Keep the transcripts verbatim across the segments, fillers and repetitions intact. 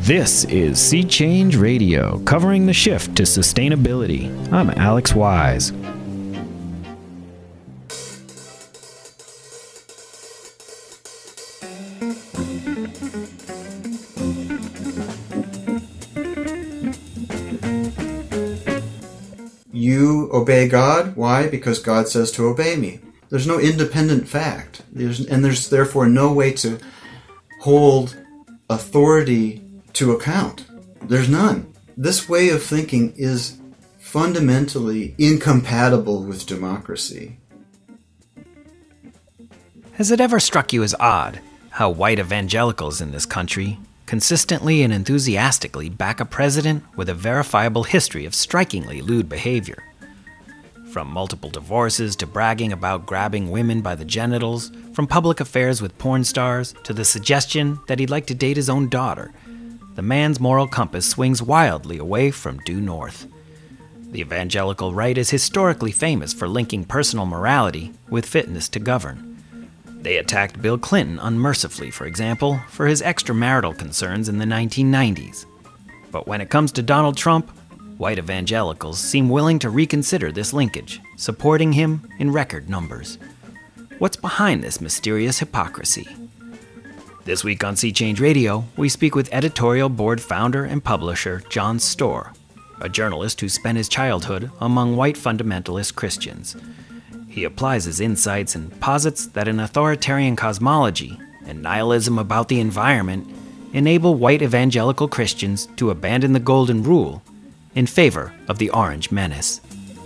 This is Sea Change Radio, covering the shift to sustainability. I'm Alex Wise. You obey God. Why? Because God says to obey me. There's no independent fact. There's, and there's therefore no way to hold authority to account. There's none. This way of thinking is fundamentally incompatible with democracy. Has it ever struck you as odd how white evangelicals in this country consistently and enthusiastically back a president with a verifiable history of strikingly lewd behavior? From multiple divorces to bragging about grabbing women by the genitals, from public affairs with porn stars to the suggestion that he'd like to date his own daughter, the man's moral compass swings wildly away from due north. The evangelical right is historically famous for linking personal morality with fitness to govern. They attacked Bill Clinton unmercifully, for example, for his extramarital concerns in the nineteen nineties. But when it comes to Donald Trump, white evangelicals seem willing to reconsider this linkage, supporting him in record numbers. What's behind this mysterious hypocrisy? This week on Sea Change Radio, we speak with editorial board founder and publisher John Storr, a journalist who spent his childhood among white fundamentalist Christians. He applies his insights and posits that an authoritarian cosmology and nihilism about the environment enable white evangelical Christians to abandon the golden rule in favor of the orange menace.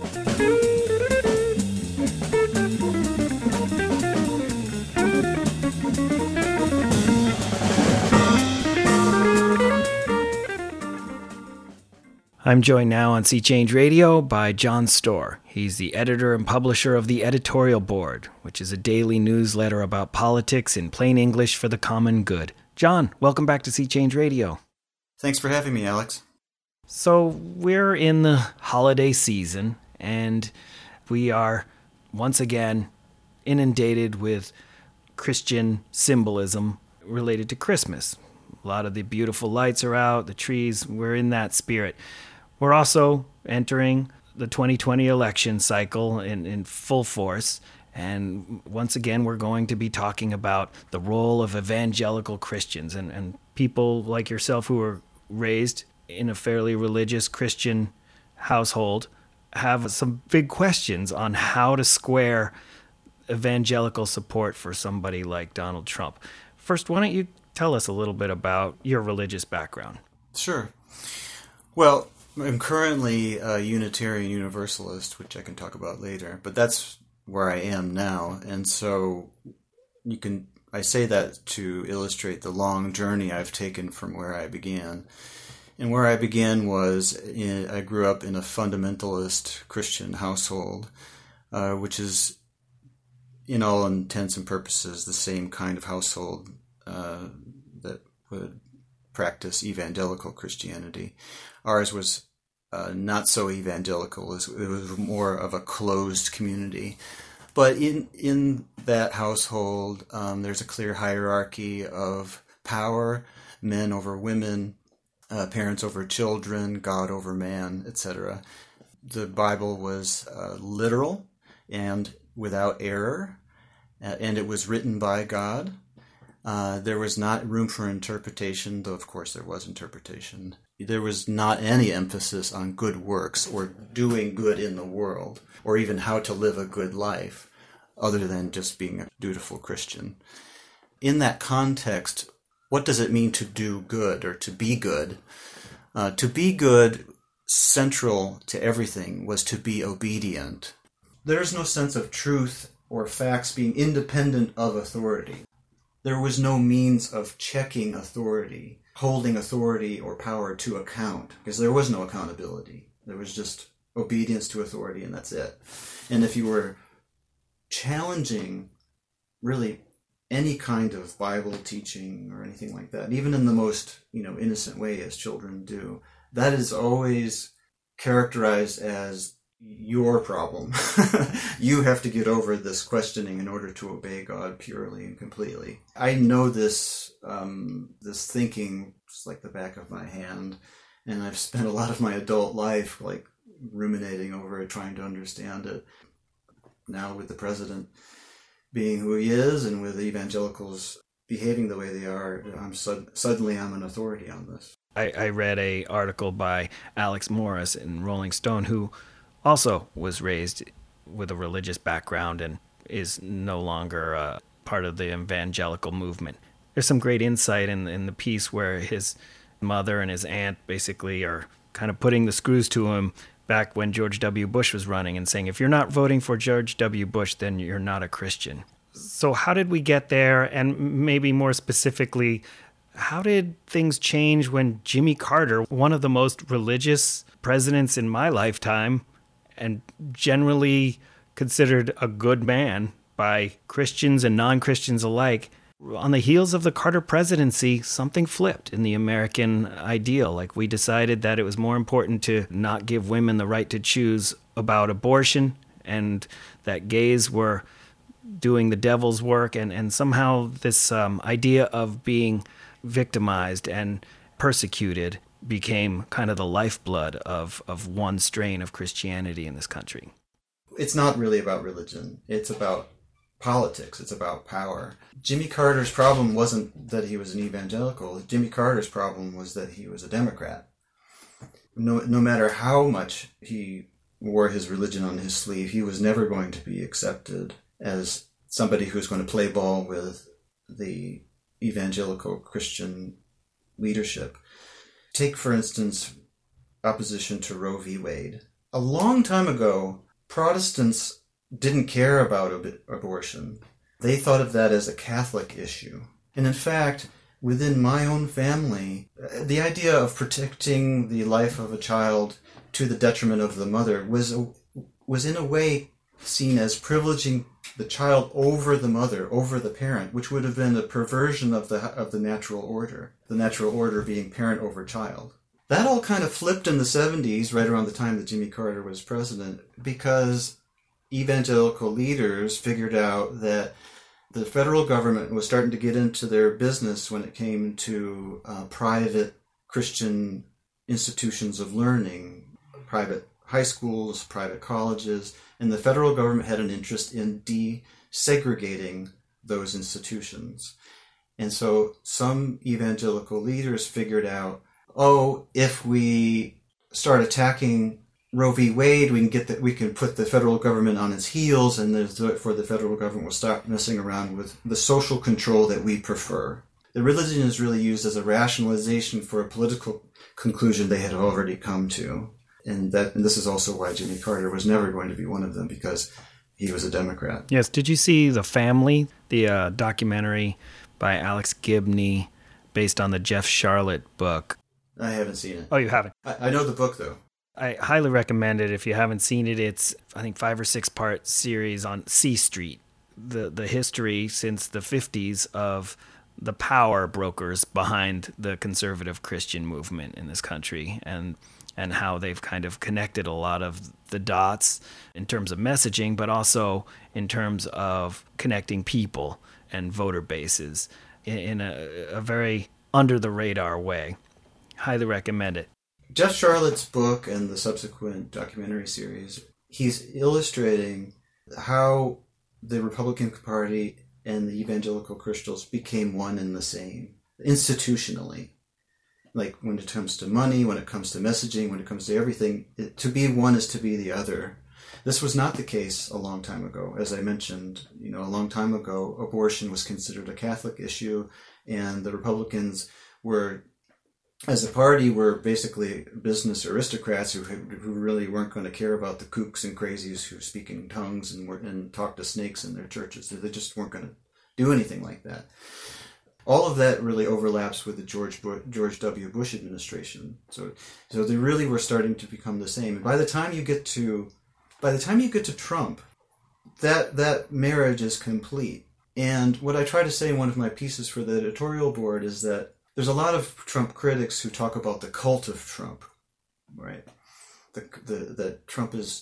I'm joined now on Sea Change Radio by John Storr. He's the editor and publisher of the Editorial Board, which is a daily newsletter about politics in plain English for the common good. John, welcome back to Sea Change Radio. Thanks for having me, Alex. So we're in the holiday season, and we are once again inundated with Christian symbolism related to Christmas. A lot of the beautiful lights are out, the trees, we're in that spirit. We're also entering the twenty twenty election cycle in, in full force, and once again we're going to be talking about the role of evangelical Christians and, and people like yourself who were raised in a fairly religious Christian household have some big questions on how to square evangelical support for somebody like Donald Trump. First, why don't you tell us a little bit about your religious background? Sure. Well, I'm currently a Unitarian Universalist, which I can talk about later, but that's where I am now. And so you can, I say that to illustrate the long journey I've taken from where I began. And where I began was, in, I grew up in a fundamentalist Christian household, uh, which is, in all intents and purposes, the same kind of household uh, that would practice evangelical Christianity. Ours was uh, not so evangelical. It was more of a closed community. But in in that household, um, there's a clear hierarchy of power, men over women, uh, parents over children, God over man, et cetera. The Bible was uh, literal and without error, and it was written by God. Uh, there was not room for interpretation, though of course there was interpretation. There was not any emphasis on good works or doing good in the world, or even how to live a good life, other than just being a dutiful Christian. In that context, what does it mean to do good or to be good? Uh, to be good, central to everything, was to be obedient. There's no sense of truth or facts being independent of authority. There was no means of checking authority, holding authority or power to account, because there was no accountability. There was just obedience to authority, and that's it. And if you were challenging really any kind of Bible teaching or anything like that, even in the most, you know, innocent way as children do, that is always characterized as your problem. You have to get over this questioning in order to obey God purely and completely. I know this um, this thinking just like the back of my hand, and I've spent a lot of my adult life like ruminating over it, trying to understand it. Now with the president being who he is, and with evangelicals behaving the way they are, I'm sud- suddenly I'm an authority on this. I, I read a article by Alex Morris in Rolling Stone, who also was raised with a religious background and is no longer uh, part of the evangelical movement. There's some great insight in, in the piece where his mother and his aunt basically are kind of putting the screws to him back when George W. Bush was running and saying, if you're not voting for George W. Bush, then you're not a Christian. So how did we get there? And maybe more specifically, how did things change when Jimmy Carter, one of the most religious presidents in my lifetime, and generally considered a good man by Christians and non-Christians alike, on the heels of the Carter presidency, something flipped in the American ideal. Like, we decided that it was more important to not give women the right to choose about abortion, and that gays were doing the devil's work, and, and somehow this um, idea of being victimized and persecuted became kind of the lifeblood of, of one strain of Christianity in this country. It's not really about religion. It's about politics. It's about power. Jimmy Carter's problem wasn't that he was an evangelical. Jimmy Carter's problem was that he was a Democrat. No, no matter how much he wore his religion on his sleeve, he was never going to be accepted as somebody who's going to play ball with the evangelical Christian leadership. Take, for instance, opposition to Roe v. Wade. A long time ago, Protestants didn't care about ab- abortion. They thought of that as a Catholic issue. And in fact, within my own family, the idea of protecting the life of a child to the detriment of the mother was a, was in a way seen as privileging the child over the mother, over the parent, which would have been a perversion of the of the natural order, the natural order being parent over child. That all kind of flipped in the seventies, right around the time that Jimmy Carter was president, because evangelical leaders figured out that the federal government was starting to get into their business when it came to uh, private Christian institutions of learning, private high schools, private colleges, and the federal government had an interest in desegregating those institutions. And so some evangelical leaders figured out, oh, if we start attacking Roe v. Wade, we can get that we can put the federal government on its heels, and therefore the federal government will stop messing around with the social control that we prefer. The religion is really used as a rationalization for a political conclusion they had already come to. And that and this is also why Jimmy Carter was never going to be one of them, because he was a Democrat. Yes. Did you see The Family, the uh, documentary by Alex Gibney based on the Jeff Sharlet book? I haven't seen it. Oh, you haven't? I, I know the book, though. I highly recommend it if you haven't seen it. It's, I think, five or six part series on C Street, the the history since the fifties of the power brokers behind the conservative Christian movement in this country, and and how they've kind of connected a lot of the dots in terms of messaging, but also in terms of connecting people and voter bases in, in a, a very under-the-radar way. Highly recommend it. Jeff Sharlet's book and the subsequent documentary series, he's illustrating how the Republican Party and the evangelical Christians became one and the same, institutionally. Like when it comes to money, when it comes to messaging, when it comes to everything, it, to be one is to be the other. This was not the case a long time ago. As I mentioned, you know, a long time ago, abortion was considered a Catholic issue, and the Republicans were, as a party, were basically business aristocrats who who really weren't going to care about the kooks and crazies who speak in tongues and were, and talk to snakes in their churches. They just weren't going to do anything like that. All of that really overlaps with the George Bush, George W. Bush administration. So, so they really were starting to become the same. And by the time you get to, by the time you get to Trump, that that marriage is complete. And what I try to say in one of my pieces for the editorial board is that there's a lot of Trump critics who talk about the cult of Trump, right? The, the, that Trump is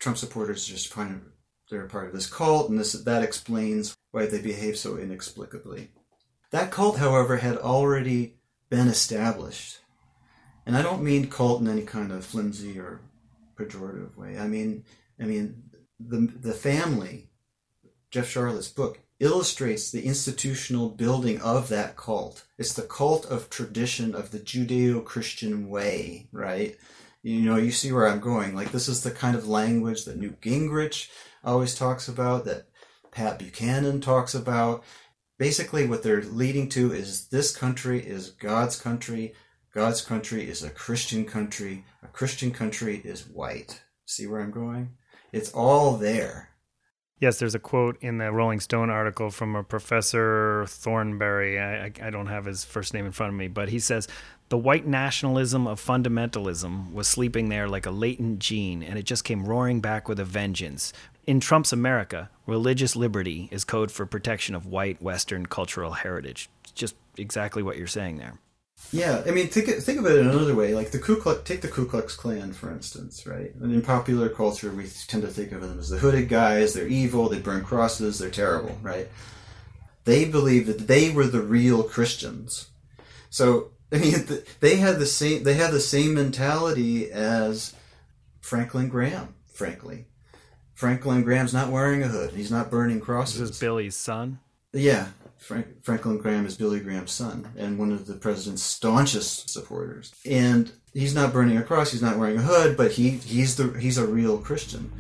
Trump supporters just find they're a part of this cult, and this that explains why they behave so inexplicably. That cult, however, had already been established. And I don't mean cult in any kind of flimsy or pejorative way. I mean, I mean the the family, Jeff Sharlet's book, illustrates the institutional building of that cult. It's the cult of tradition of the Judeo-Christian way, right? You know, you see where I'm going. Like, this is the kind of language that Newt Gingrich always talks about, that Pat Buchanan talks about. Basically, what they're leading to is this country is God's country. God's country is a Christian country. A Christian country is white. See where I'm going? It's all there. Yes, there's a quote in the Rolling Stone article from a Professor Thornberry. I, I, I don't have his first name in front of me, but he says, the white nationalism of fundamentalism was sleeping there like a latent gene, and it just came roaring back with a vengeance. In Trump's America, religious liberty is code for protection of white Western cultural heritage. It's just exactly what you're saying there. Yeah, I mean, think think of it in another way. Like the Ku Klux, take the Ku Klux Klan, for instance, right? And in popular culture, we tend to think of them as the hooded guys. They're evil. They burn crosses. They're terrible, right? They believe that they were the real Christians. So, I mean, they had the same they had the same mentality as Franklin Graham. Frankly, Franklin Graham's not wearing a hood. He's not burning crosses. This is Billy's son. Yeah. Frank, Franklin Graham is Billy Graham's son and one of the president's staunchest supporters. And he's not burning a cross, he's not wearing a hood, but he he's the he's a real Christian.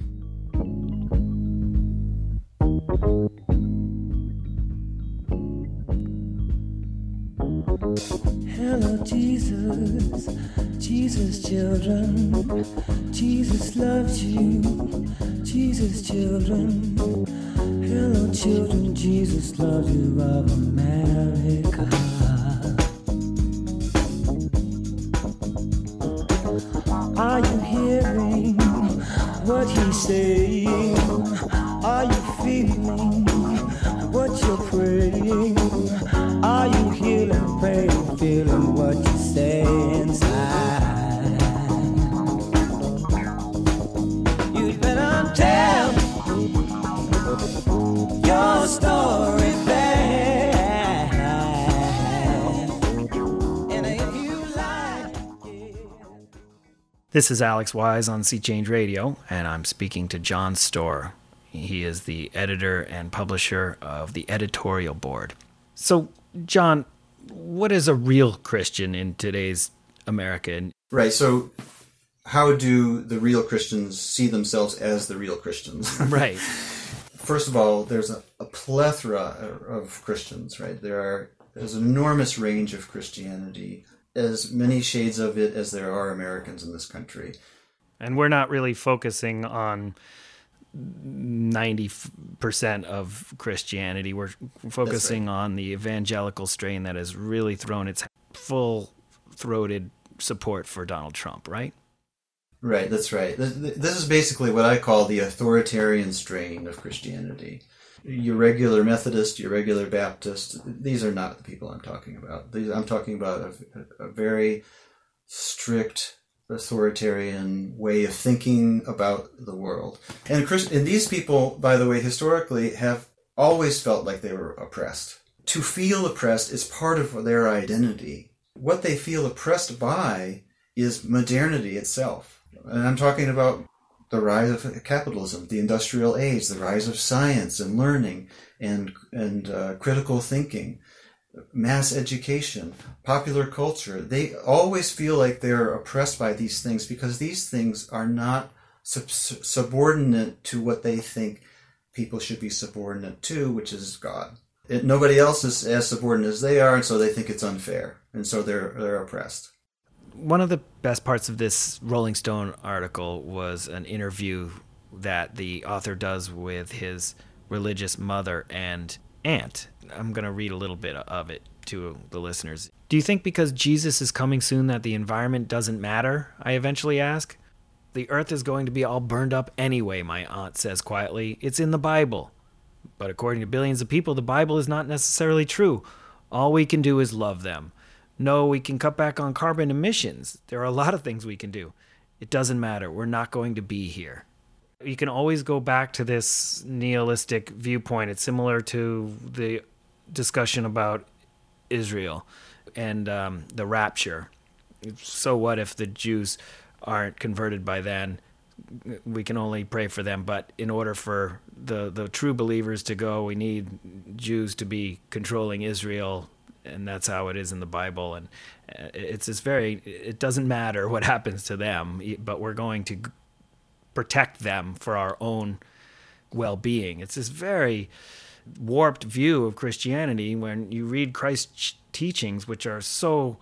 Hello, Jesus, Jesus, children. Jesus loves you, Jesus, children. Hello, children, Jesus loves you of America. Are you hearing what he's saying? Are you feeling what you're praying? Are you healing, praying, feeling what you say inside? You'd better tell your story back. And if you like it. This is Alex Wise on Sea Change Radio, and I'm speaking to John Storr. He is the editor and publisher of the editorial board. So, John, what is a real Christian in today's America? Right, so how do the real Christians see themselves as the real Christians? Right. First of all, there's a, a plethora of Christians, right? There are there's an enormous range of Christianity, as many shades of it as there are Americans in this country. And we're not really focusing on ninety percent of Christianity. We're focusing right. on the evangelical strain that has really thrown its full-throated support for Donald Trump, right? Right, that's right. This is basically what I call the authoritarian strain of Christianity. Your regular Methodist, your regular Baptist, these are not the people I'm talking about. These, I'm talking about a, a very strict authoritarian way of thinking about the world. And, Christ, and these people, by the way, historically have always felt like they were oppressed. To feel oppressed is part of their identity. What they feel oppressed by is modernity itself. And I'm talking about the rise of capitalism, the industrial age, the rise of science and learning and and uh, critical thinking, mass education, popular culture. They always feel like they're oppressed by these things because these things are not sub- subordinate to what they think people should be subordinate to, which is God. It, nobody else is as subordinate as they are, and so they think it's unfair, and so they're they're oppressed. One of the best parts of this Rolling Stone article was an interview that the author does with his religious mother and aunt. I'm going to read a little bit of it to the listeners. Do you think because Jesus is coming soon that the environment doesn't matter? I eventually ask. The earth is going to be all burned up anyway, my aunt says quietly. It's in the Bible. But according to billions of people, the Bible is not necessarily true. All we can do is love them. No, we can cut back on carbon emissions. There are a lot of things we can do. It doesn't matter. We're not going to be here. You can always go back to this nihilistic viewpoint. It's similar to the discussion about Israel and um, the rapture. So what if the Jews aren't converted by then? We can only pray for them, but in order for the, the true believers to go, we need Jews to be controlling Israel, and that's how it is in the Bible. And it's this very, it doesn't matter what happens to them, but we're going to protect them for our own well-being. It's this very warped view of Christianity when you read Christ's teachings, which are so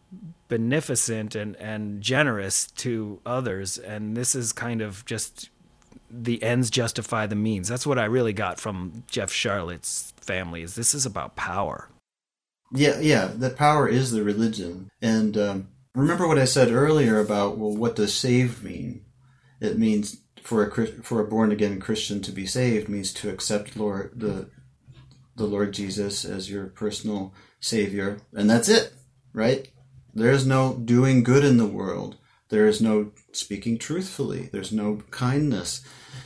beneficent and, and generous to others. And this is kind of just the ends justify the means. That's what I really got from Jeff Charlotte's family, is this is about power. Yeah, yeah, that power is the religion. And um, remember what I said earlier about, well, what does saved mean? It means for a for a born-again Christian to be saved means to accept Lord the the Lord Jesus as your personal Savior. And that's it, right? There is no doing good in the world. There is no speaking truthfully. There's no kindness.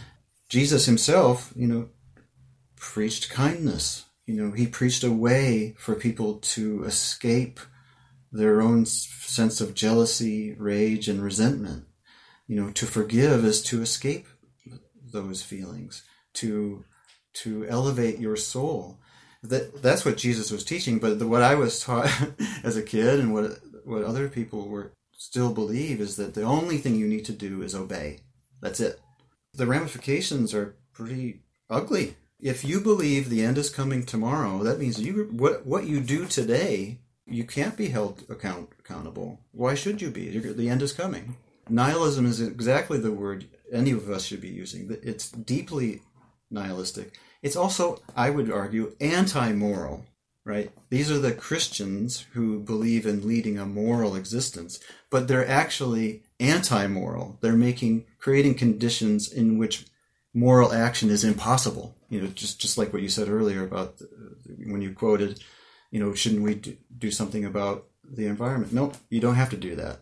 Jesus himself, you know, preached kindness. You know, he preached a way for people to escape their own sense of jealousy, rage, and resentment. You know, to forgive is to escape those feelings, to to elevate your soul. That that's what Jesus was teaching. But the, what I was taught as a kid, and what what other people were still believe, is that the only thing you need to do is obey. That's it. The ramifications are pretty ugly. If you believe the end is coming tomorrow, that means you what what you do today, you can't be held account accountable. Why should you be? The end is coming. Nihilism is exactly the word any of us should be using. It's deeply nihilistic. It's also, I would argue, anti-moral, right? These are the Christians who believe in leading a moral existence, but they're actually anti-moral. They're making, creating conditions in which moral action is impossible. You know, just, just like what you said earlier about the, when you quoted, you know, shouldn't we do, do something about the environment? No, you don't have to do that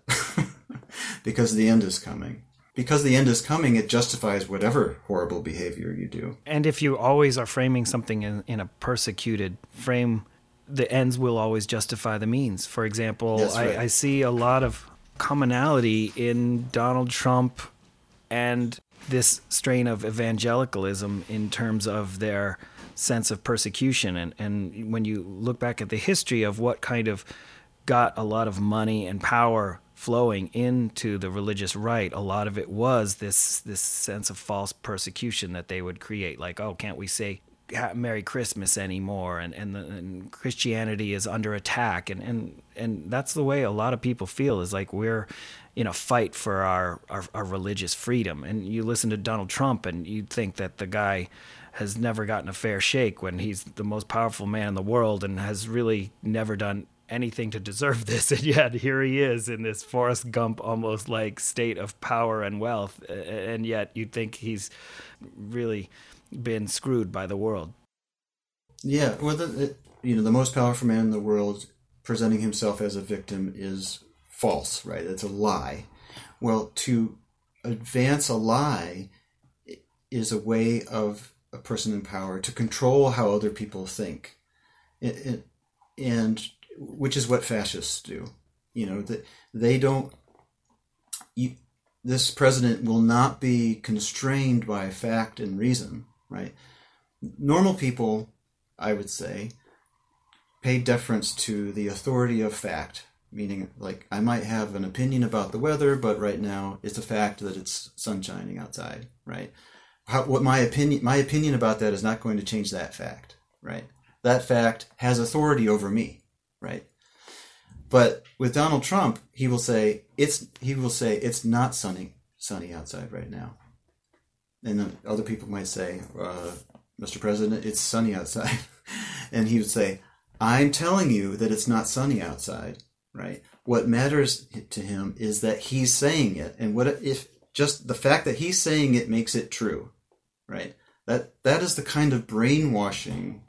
because the end is coming. Because the end is coming, it justifies whatever horrible behavior you do. And if you always are framing something in, in a persecuted frame, the ends will always justify the means. For example, That's right. I, I see a lot of commonality in Donald Trump and this strain of evangelicalism in terms of their sense of persecution. And, and when you look back at the history of what kind of got a lot of money and power flowing into the religious right, a lot of it was this this sense of false persecution that they would create. Like, oh, can't we say Merry Christmas anymore? And and, the, and Christianity is under attack. And, and and that's the way a lot of people feel, is like we're in a fight for our, our, our religious freedom. And you listen to Donald Trump and you think that the guy has never gotten a fair shake when he's the most powerful man in the world and has really never done anything to deserve this, and yet here he is in this Forrest Gump almost like state of power and wealth, and yet you'd think he's really been screwed by the world. Yeah, well, the, it, you know, the most powerful man in the world presenting himself as a victim is false, right? It's a lie. Well, to advance a lie is a way of a person in power to control how other people think, it, it, and which is what fascists do. You know, that they don't, you, this president will not be constrained by fact and reason, right? Normal people, I would say, pay deference to the authority of fact, meaning, like, I might have an opinion about the weather, but right now it's a fact that it's sun shining outside, right? How, what my opinion, my opinion about that is not going to change that fact, right? That fact has authority over me. Right, but with Donald Trump, he will say it's he will say it's not sunny sunny outside right now, and then other people might say, uh, Mister President, it's sunny outside, and he would say, I'm telling you that it's not sunny outside. Right. What matters to him is that he's saying it, and what if just the fact that he's saying it makes it true. Right. That that is the kind of brainwashing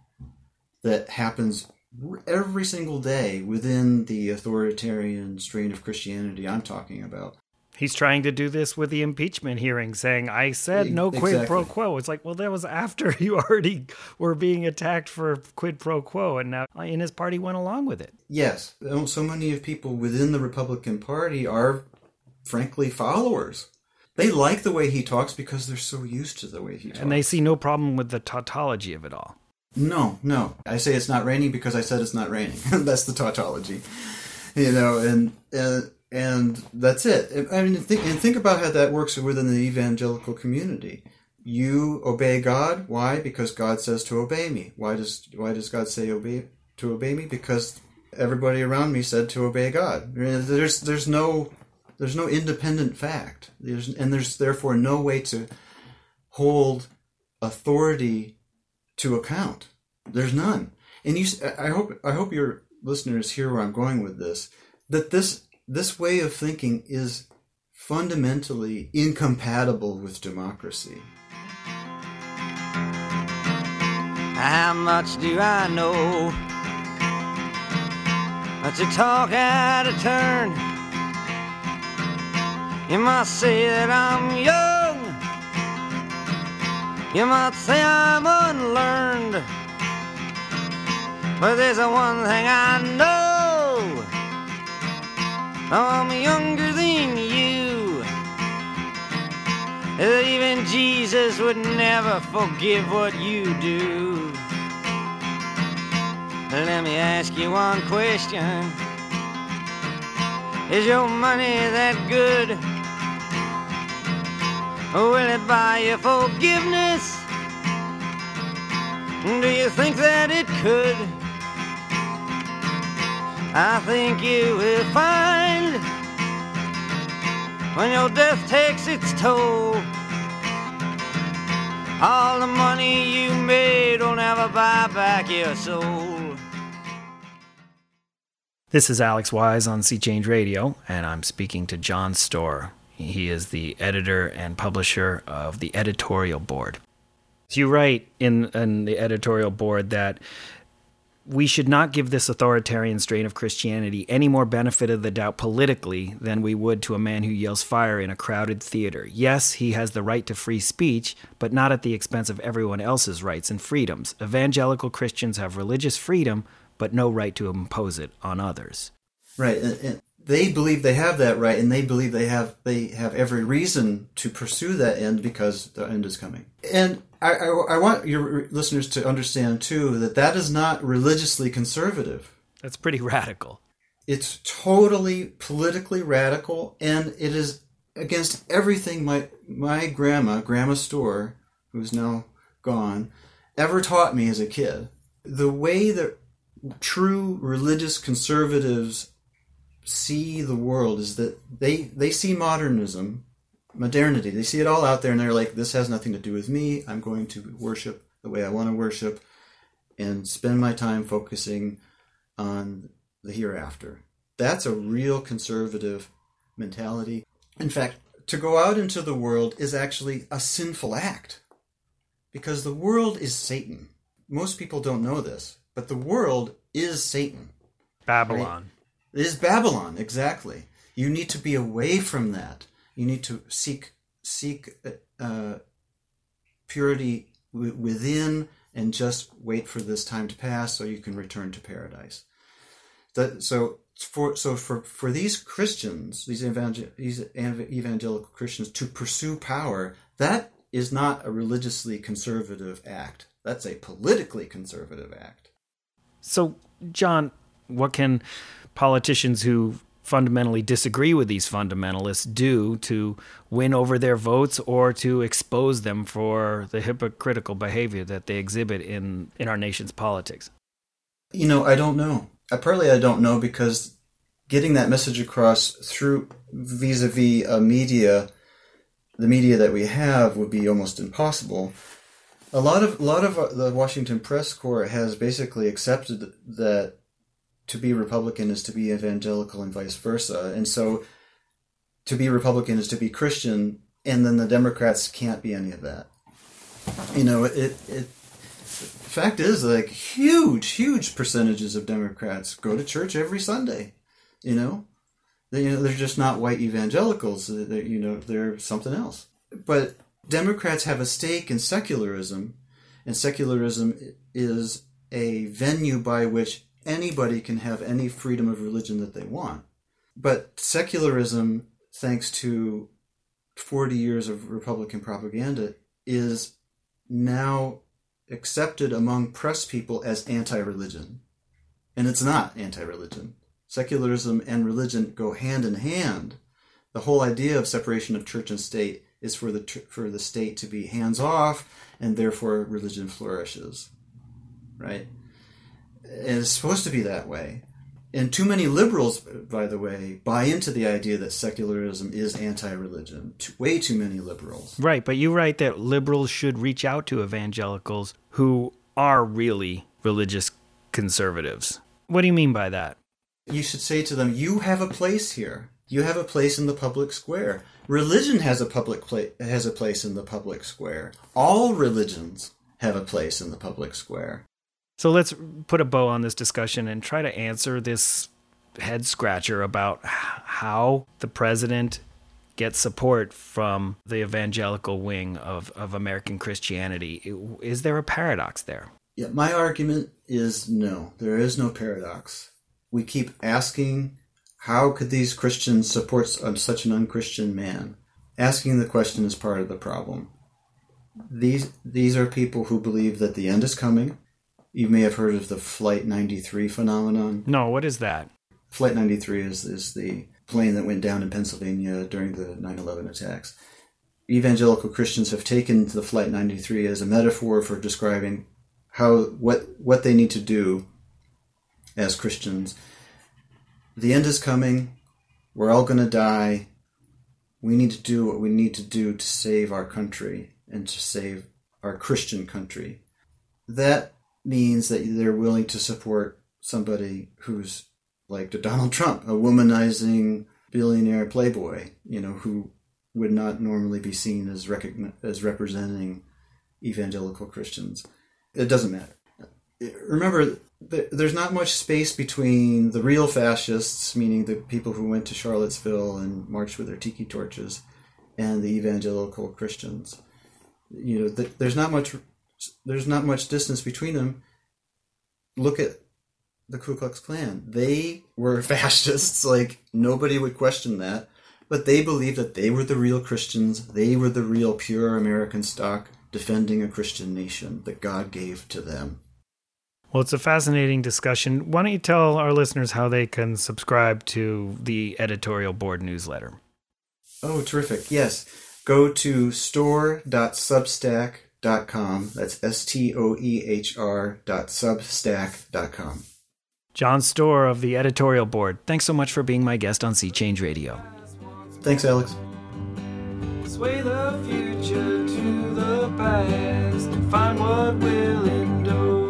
that happens every single day within the authoritarian strain of Christianity I'm talking about. He's trying to do this with the impeachment hearing, saying, I said no quid Exactly. pro quo. It's like, well, that was after you already were being attacked for quid pro quo, and now in his party went along with it. Yes, so many of people within the Republican Party are, frankly, followers. They like the way he talks because they're so used to the way he talks. And they see no problem with the tautology of it all. No, no. I say it's not raining because I said it's not raining. That's the tautology. You know, and uh, and that's it. I mean, think, and think about how that works within the evangelical community. You obey God. Why? Because God says to obey me. Why does why does God say obey to obey me? Because everybody around me said to obey God. There's there's no there's no independent fact. There's and there's therefore no way to hold authority to account. There's none. And you, I hope I hope your listeners hear where I'm going with this. That this this way of thinking is fundamentally incompatible with democracy. How much do I know? But to talk out of turn, you might say that I'm young, you might say I'm unlearned, but there's a one thing I know, I'm younger than you, that even Jesus would never forgive what you do. Let me ask you one question. Is your money that good? Will it buy you forgiveness? Do you think that it could? I think you will find when your death takes its toll, all the money you made will never buy back your soul. This is Alex Wise on Sea Change Radio, and I'm speaking to John Storr. He is the editor and publisher of the editorial board. You write in, in the editorial board that we should not give this authoritarian strain of Christianity any more benefit of the doubt politically than we would to a man who yells fire in a crowded theater. Yes, he has the right to free speech, but not at the expense of everyone else's rights and freedoms. Evangelical Christians have religious freedom, but no right to impose it on others. Right, and, and they believe they have that right, and they believe they have they have every reason to pursue that end because the end is coming. And I, I, I want your listeners to understand too that that is not religiously conservative. That's pretty radical. It's totally politically radical, and it is against everything my my grandma, Grandma Storr, who's now gone, ever taught me as a kid. The way that true religious conservatives see the world is that they they see modernism, modernity. They see it all out there, and they're like, this has nothing to do with me. I'm going to worship the way I want to worship and spend my time focusing on the hereafter. That's a real conservative mentality. In fact, to go out into the world is actually a sinful act because the world is Satan. Most people don't know this. But the world is Satan. Babylon. Right? It is Babylon, exactly. You need to be away from that. You need to seek seek uh, purity w- within and just wait for this time to pass so you can return to paradise. That, so for so for, for these Christians, these, evangel- these evangelical Christians, to pursue power, that is not a religiously conservative act. That's a politically conservative act. So, John, what can politicians who fundamentally disagree with these fundamentalists do to win over their votes or to expose them for the hypocritical behavior that they exhibit in, in our nation's politics? You know, I don't know. I, partly I don't know because getting that message across through vis-a-vis uh, media, the media that we have, would be almost impossible. A lot of a lot of the Washington Press Corps has basically accepted that to be Republican is to be evangelical and vice versa, and so to be Republican is to be Christian, and then the Democrats can't be any of that. You know, it. it the fact is, like, huge, huge percentages of Democrats go to church every Sunday. You know, They, you know, they're just not white evangelicals. They're, you know, they're something else. But Democrats have a stake in secularism, and secularism is a venue by which anybody can have any freedom of religion that they want. But secularism, thanks to forty years of Republican propaganda, is now accepted among press people as anti-religion. And it's not anti-religion. Secularism and religion go hand in hand. The whole idea of separation of church and state is for the for the state to be hands-off, and therefore religion flourishes. Right? And it's supposed to be that way. And too many liberals, by the way, buy into the idea that secularism is anti-religion. Way too many liberals. Right, but you write that liberals should reach out to evangelicals who are really religious conservatives. What do you mean by that? You should say to them, you have a place here. You have a place in the public square. Religion has a public pla- has a place in the public square. All religions have a place in the public square. So let's put a bow on this discussion and try to answer this head scratcher about how the president gets support from the evangelical wing of, of American Christianity. Is there a paradox there? Yeah, my argument is no, there is no paradox. We keep asking, how could these Christians support such an unchristian man? Asking the question is part of the problem. These these are people who believe that the end is coming. You may have heard of the Flight ninety-three phenomenon. No, what is that? Flight ninety-three is, is the plane that went down in Pennsylvania during the nine eleven attacks. Evangelical Christians have taken the Flight ninety-three as a metaphor for describing how what what they need to do as Christians. The end is coming. We're all going to die. We need to do what we need to do to save our country and to save our Christian country. That means that they're willing to support somebody who's like Donald Trump, a womanizing billionaire playboy, you know, who would not normally be seen as recogn- as representing evangelical Christians. It doesn't matter. Remember, there's not much space between the real fascists, meaning the people who went to Charlottesville and marched with their tiki torches, and the evangelical Christians. You know, there's not much. There's not much distance between them. Look at the Ku Klux Klan. They were fascists. Like, nobody would question that. But they believed that they were the real Christians. They were the real pure American stock defending a Christian nation that God gave to them. Well, it's a fascinating discussion. Why don't you tell our listeners how they can subscribe to the editorial board newsletter? Oh, terrific. Yes. Go to store dot substack dot com. That's S T O E H R dot substack dot com. John Storr of the editorial board, thanks so much for being my guest on Sea Change Radio. Thanks, Alex. Sway the future to the past and find what will endure.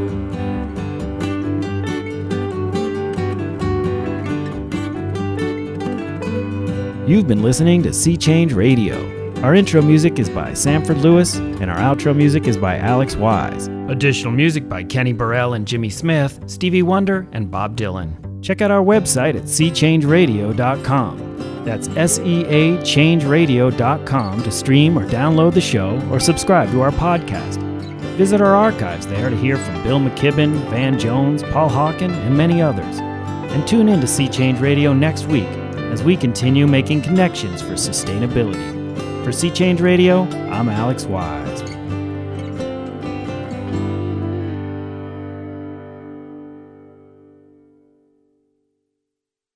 You've been listening to Sea Change Radio. Our intro music is by Sanford Lewis, and our outro music is by Alex Wise. Additional music by Kenny Burrell and Jimmy Smith, Stevie Wonder, and Bob Dylan. Check out our website at sea change radio dot com. That's S E A change radio dot com to stream or download the show or subscribe to our podcast. Visit our archives there to hear from Bill McKibben, Van Jones, Paul Hawken, and many others. And tune in to Sea Change Radio next week as we continue making connections for sustainability. For Sea Change Radio, I'm Alex Wise.